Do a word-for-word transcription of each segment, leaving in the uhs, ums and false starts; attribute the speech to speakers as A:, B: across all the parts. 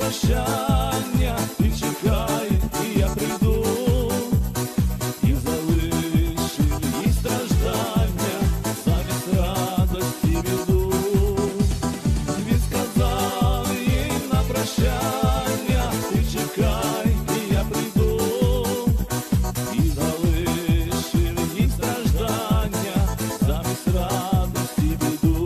A: прощання, ти чекай, і я прийду, і залишив їй страждання, замість радості біду. Він сказав їй на прощання, ти чекай, і я прийду, і залишив їй страждання, замість радості біду.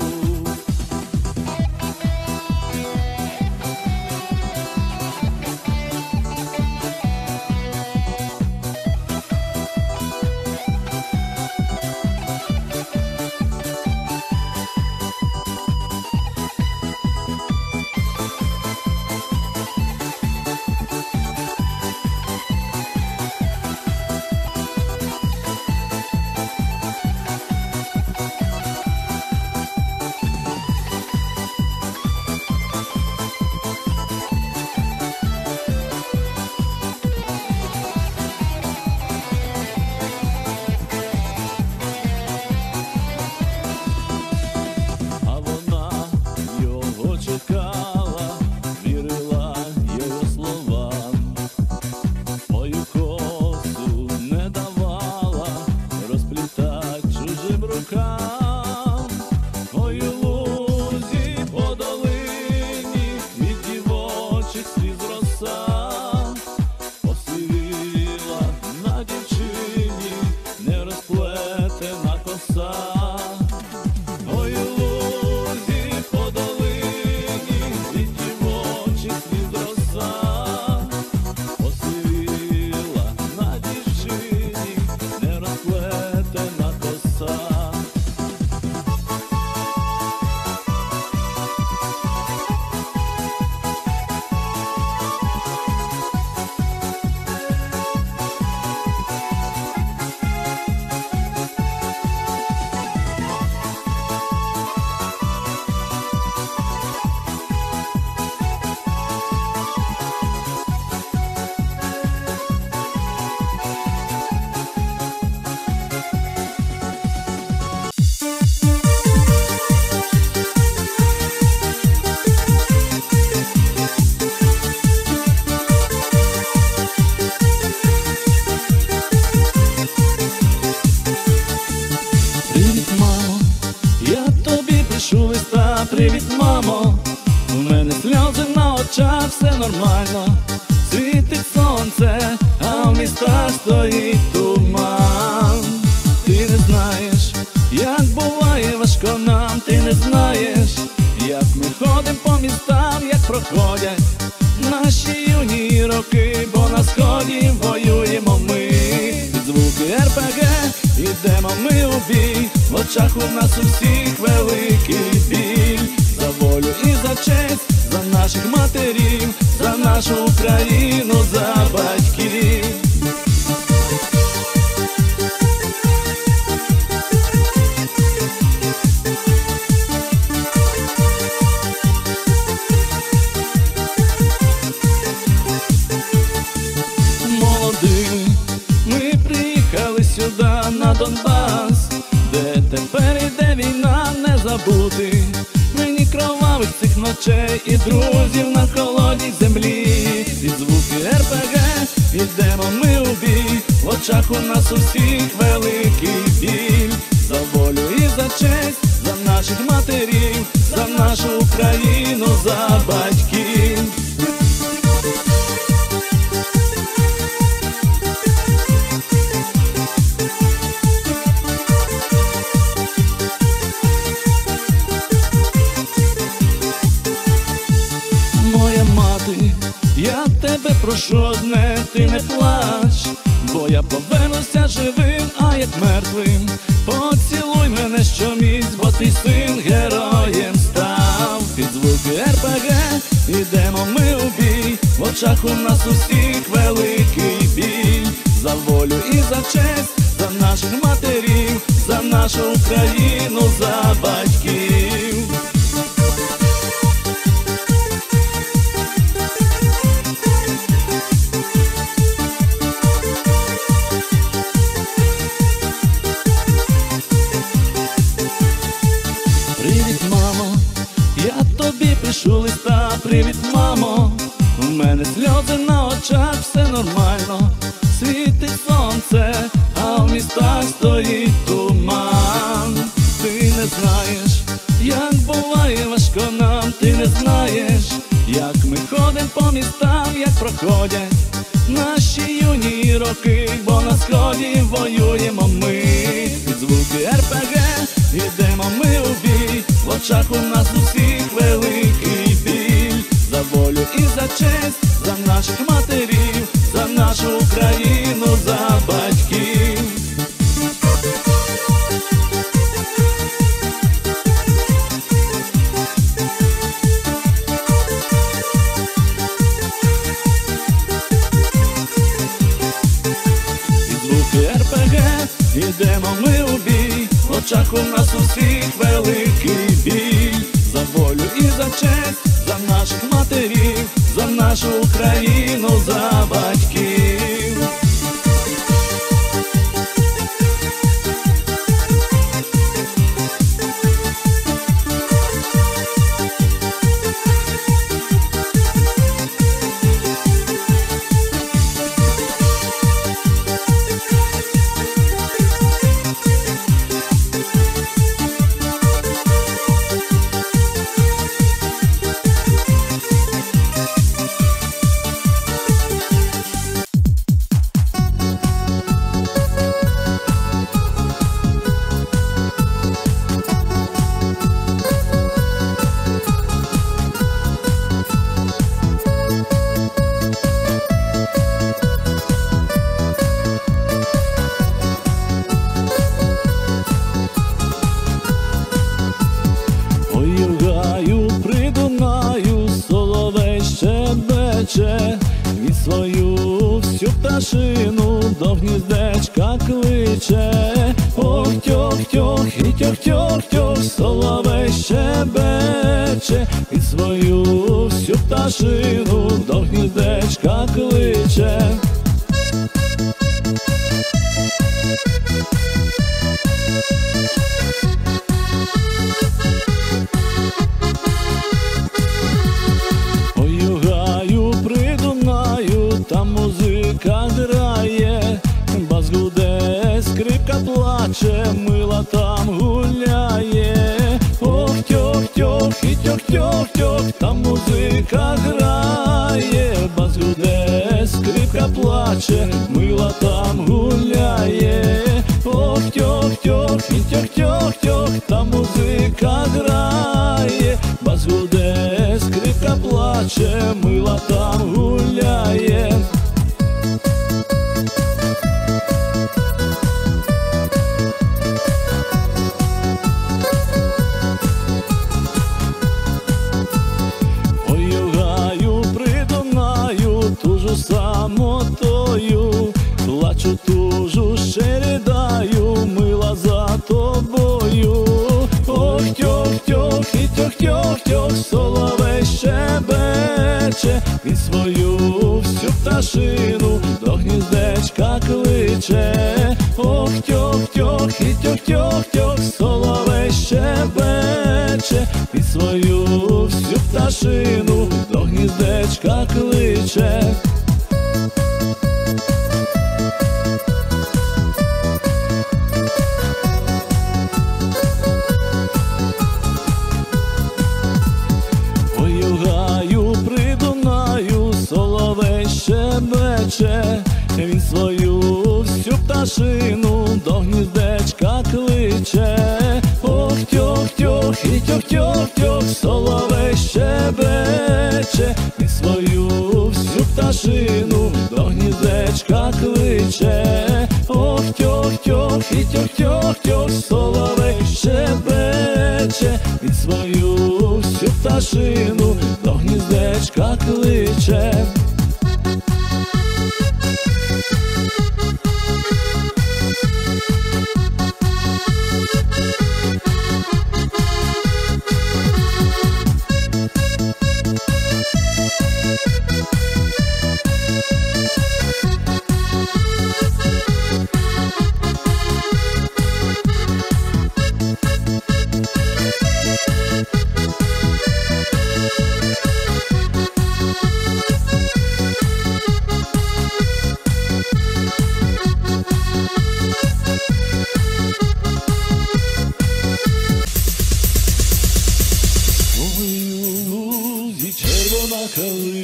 A: А вона його чекала, вірила його словам, свою косу не давала розплітать чужим рукам. Ой, у лузі по долині від дівочих сліз роса посивіла на дівчині нерозплетена коса. Ой, у лузі по долині від дівочих сліз роса посивіла на дівчині нерозплетена коса. Привіт, мамо, я тобі пишу листа. Привіт, мамо, у мене сльози на очах, все нормально. Світить сонце, а в містах стоїть туман. Ти не знаєш, як буває важко нам. Ти не знаєш, як ми ходим по містам, як проходять наші юні роки. Бо на сході воюємо ми, під звуки ер пе ге ідемо ми у бій. В очах у нас у всіх великий біль. За волю і за честь, за наших матерів, за нашу Україну, за батьків. Молодими ми приїхали сюди, на Донбас, де тепер іде війна, не забути мені кровавих цих ночей і друзів на холодній землі. Під звуки ер пе ге ідемо ми у бій. В очах у нас у всіх великий біль. За волю і за честь, за наших матерів, за нашу Україну, за батьків. Моя мати, я тебе прошу одне, ти не плач, бо я повернуся живим, а як мертвим. Поцілуй мене щомісяць, бо ти син героєм став. Під звуки ер пе ге ідемо ми у бій. В очах у нас у всіх великий біль. За волю і за честь, за наших матерів, за нашу Україну, за батьків. Привіт, мамо, я тобі пишу листа. Привіт, мамо, мене сльози на очах, все нормально, світить сонце, а в містах стоїть туман. Ти не знаєш, як буває важко нам, ти не знаєш, як ми ходим по містам, як проходять наші юні роки, бо на сході воюємо ми. Під звуки ер пе ге ідемо ми у бій, в очах у нас усіх великий біль. За волю і за честь, за наших матерів, за нашу Україну, за батьків. ер пе ге ідемо ми у бій, в очах у нас усіх великий біль. За волю і за честь, за наших матерів, за нашу Україну, за батьків. Він свою всю пташину до гніздечка кличе. Ох, тьох-тьох, і тьох-тьох-тьох, соловей щебече. Він свою всю пташину до гніздечка кличе. Там музика грає, бас гуде, скрипка плаче, мила там гуляє. Ох, тьох-тьох, і тьох-тьох-тьох, там музика грає, бас гуде, скрипка плаче, мила там гуляє. Ох, тьох-тьох, і тьох-тьох-тьох, там музика грає, бас гуде, скрипка плаче, мила там гуляє. Ой, гаю при Дунаю, тужу самотою, плачу, тужу, ще ридаю, мила за тобою. Ох, тьох-тьох, і тьох-тьох-тьох, соловей щебече. Він свою всю пташину до гніздечка кличе. Ох, тьох-тьох, і тьох-тьох-тьох, соловей щебече. Він свою всю пташину до гніздечка кличе. Соловей щебече, він свою всю пташину до гніздечка кличе. Ох, тьох-тьох, і тьох-тьох-тьох, соловей щебече, він свою всю пташину до гніздечка кличе. Ох, тьох-тьох, і тьох-тьох-тьох, соловей щебече, він свою всю пташину до гніздечка кличе.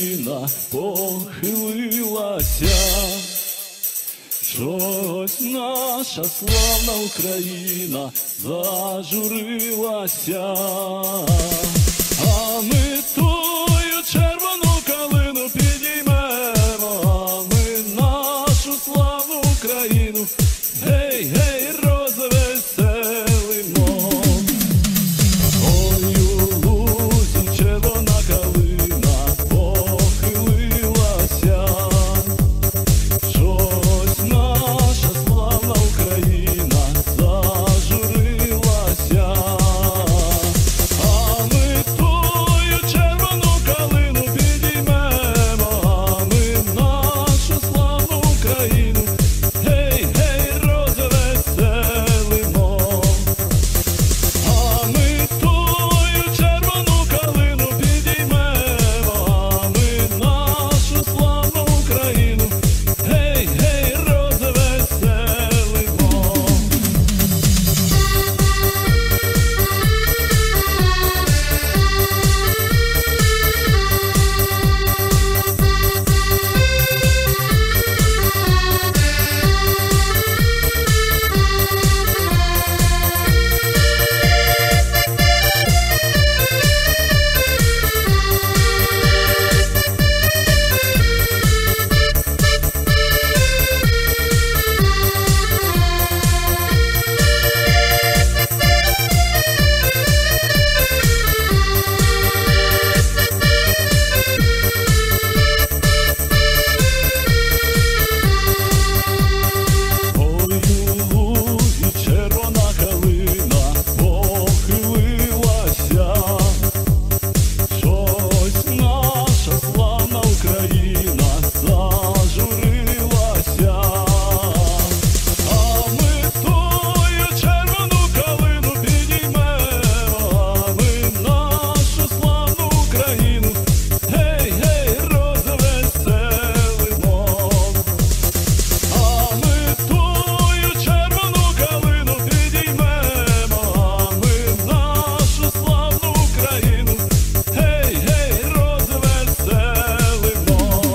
A: Україна похилилася. Щось наша славна Україна зажурилася, а ми тую червону калину підіймемо, а ми нашу славну Україну гей, гей, розвеселимо. Ой, у лузі червона калина похилилася. Щось наша славна Україна зажурилася, а ми тую червону калину підіймемо, а ми нашу славну Україну гей, гей, розвеселимо. А ми тую червону калину підіймемо, а ми нашу славну Україну гей, гей, розвеселимо. Ой, у лузі червона калина похилилася. Щось наша славна Україна зажурилася, а ми тую червону калину підіймемо, а ми нашу славну Україну гей, гей, розвеселимо. А ми тую червону калину підіймемо, а ми нашу славну Україну гей, гей, розвеселимо.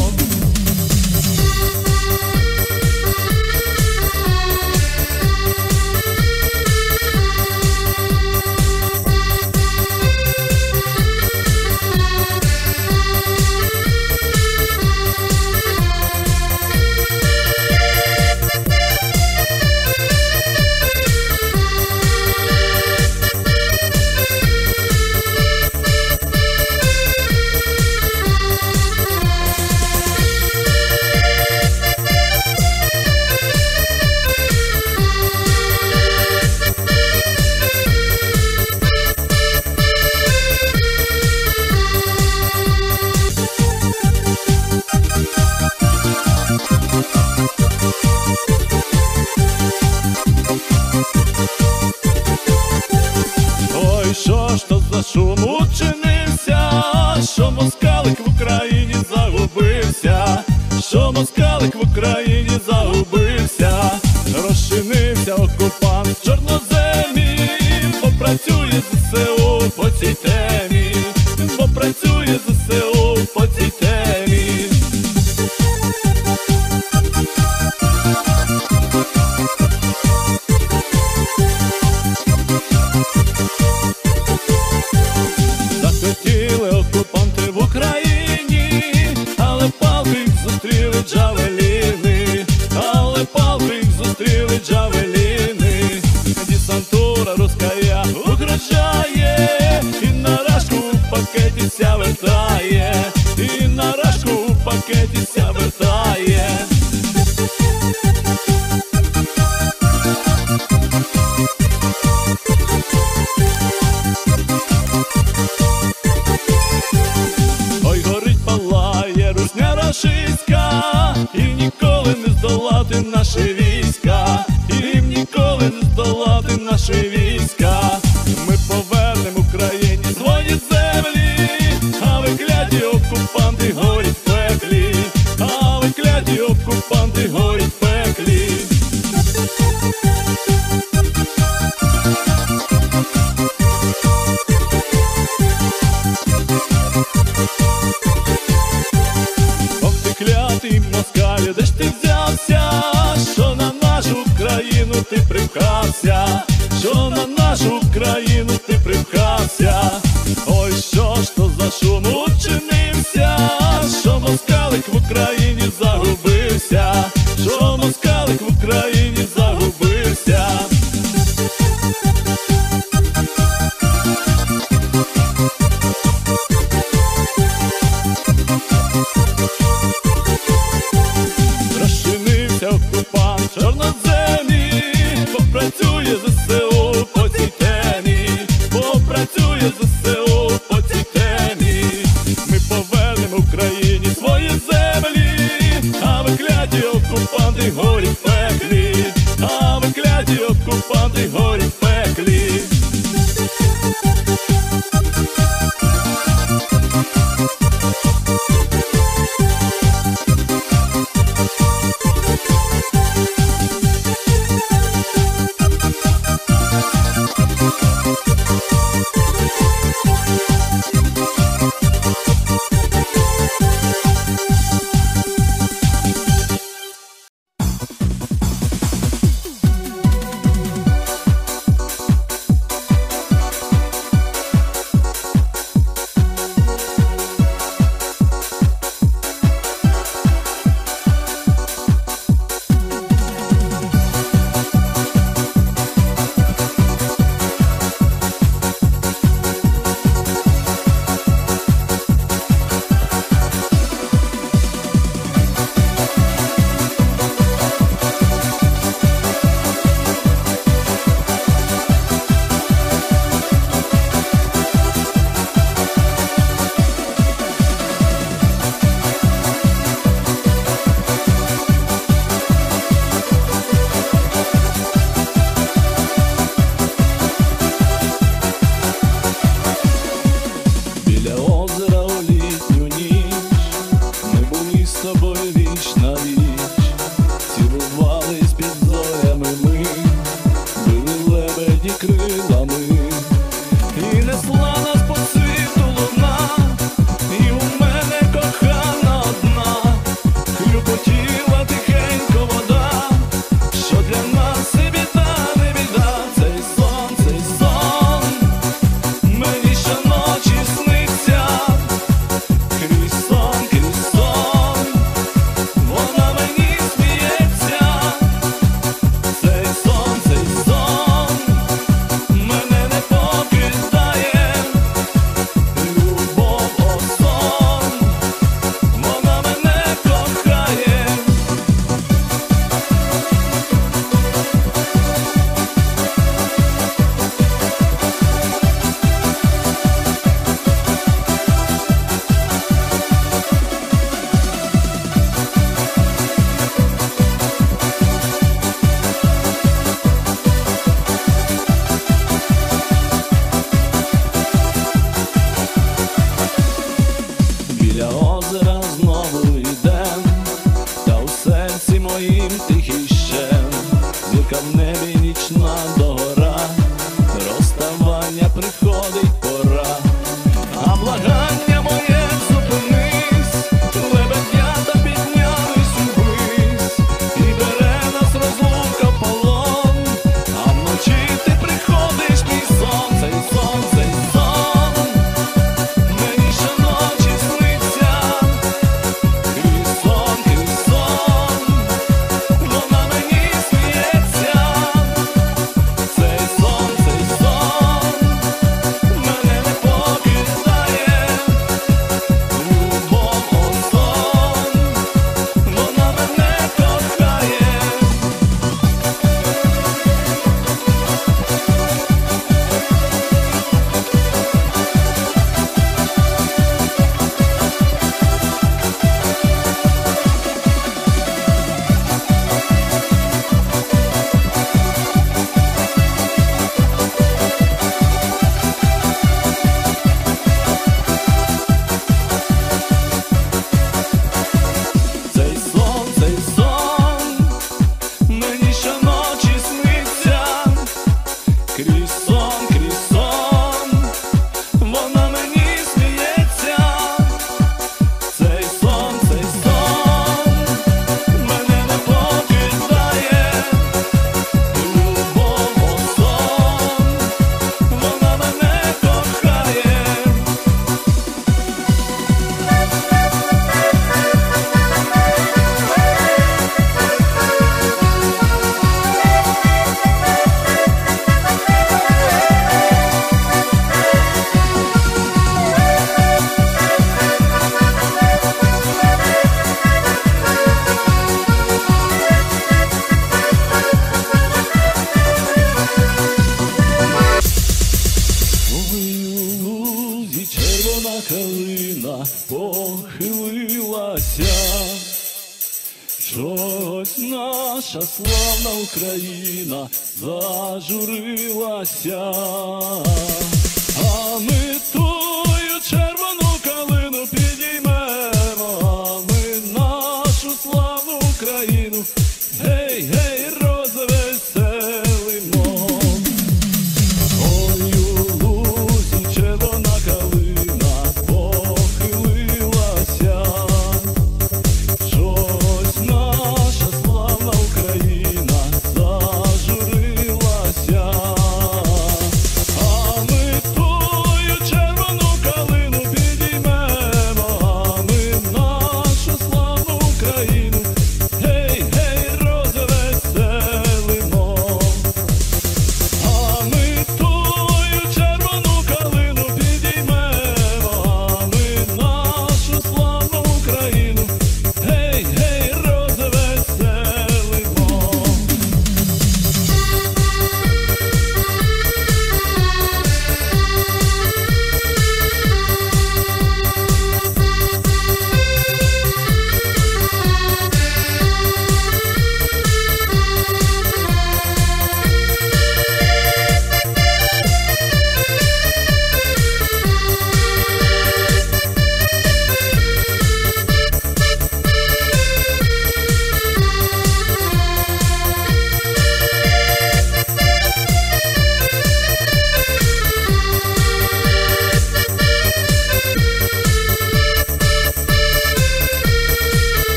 A: Ой, що ж то за шум учинився, що москалик в Україні загубився, що москалик в Україні загубився, розчинився окупант в чорноземі, бо працює ЗСУ по цій темі, бо працює ЗСУ по цій темі. Захотіли окупанти в Україні, але палки їх зустріли джавеліни, але палки їх зустріли джавеліни. Десантура руская угрожає, і на рашку в пакеті ся вертає, і на рашку в пакеті ся вертає. Ой, горить, палає русня рашистська, і ніколи не здолати наші війська, і ніколи не здолати наші війська. Ми повернемо Україні свої землі, а ви кляті окупанти горять в пеклі, а ви кляті окупанти горять в пеклі. рідній своїй землі, а ви кляті окупанти горі в пеклі, а ви кляті окупанти горі в пеклі. Щось наша славна Україна зажурилася, а ми тую червону калину підіймемо, а ми нашу славну Україну, гей, гей, розвеселимо. Ой, у лузі червона калина похилилася, щось наша славна Україна зажурилася, а ми тую червону калину підіймемо, а ми нашу славну Україну,